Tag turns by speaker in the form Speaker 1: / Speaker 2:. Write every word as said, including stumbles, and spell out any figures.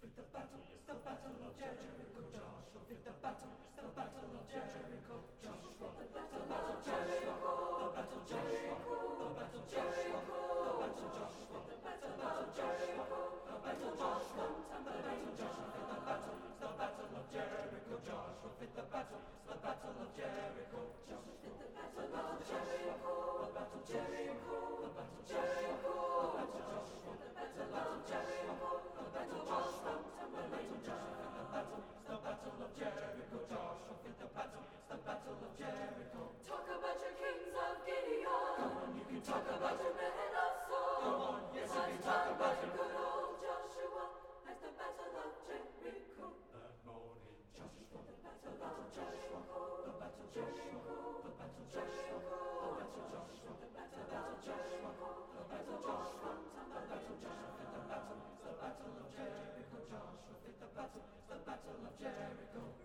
Speaker 1: fit the battle, it's the battle of Jericho. Joshua fit the battle, it's the battle of Jericho. Joshua fit the battle of Jericho. The battle Jericho, the battle Jericho, the battle Joshua, the battle Jericho, the battle Joshua, and the battle Joshua fit the battle, it's the battle of Jericho. Joshua fit the battle, it's the battle of Jericho. Joshua fit the battle of Jericho, the battle Jericho, the battle Jericho, the battle Joshua, the battle Jericho, the battle Joshua, and the battle Joshua fit the battle, it's the battle of Jericho. Joshua fit the battle, it's the battle of Jericho.
Speaker 2: Talk about your kings of Gideon.
Speaker 1: Go on, you can
Speaker 2: Talk about your men of Saul.
Speaker 1: Go on, yes, you can
Speaker 2: Let's
Speaker 1: talk about
Speaker 2: your
Speaker 1: it.
Speaker 2: good old Joshua at the battle of Jericho.
Speaker 1: That morning, Joshua,
Speaker 2: The battle of Jericho.
Speaker 1: the battle Jericho, the battle Jericho, the battle Joshua,
Speaker 2: The battle
Speaker 1: the battle
Speaker 2: of
Speaker 1: Joshua,
Speaker 2: Jericho.
Speaker 1: the battle Joshua, the battle Joshua fit the battle, it's the battle of Jericho. Joshua fit the battle, it's the battle of Jericho.